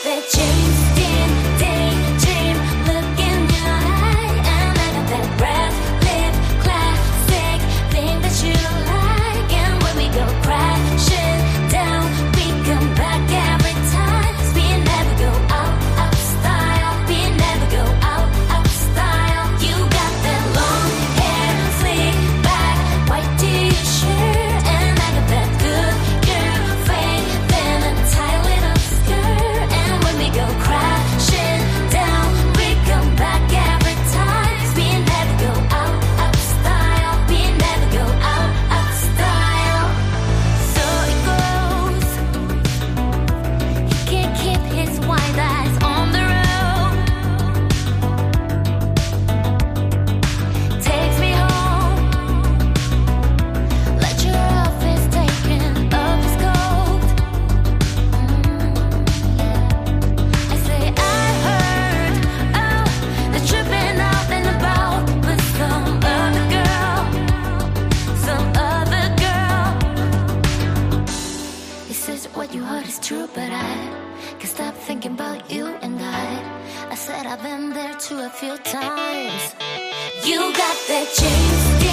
that James Dean daydream look in your eye, and I got that breath, lip, classic thing that you like. And when we go crashing down, we come back every time. 'Cause we never go out of style. We never go out of style. You got that long hair, slick back, white t-shirt, and I got that good girl fade, then a tight little skirt. And when we go crashing down, we come back every time. 'Cause we never go out of style. We never go out of style. So it goes. He can't keep his wide eyes on the road. Takes me home. Let your office taking up his coat. I say I heard, oh, they're tripping out and about with some other girl, some other girl. He says what you heard is true, but I can't stop thinking about you and I said I've been there too a few times. You got that James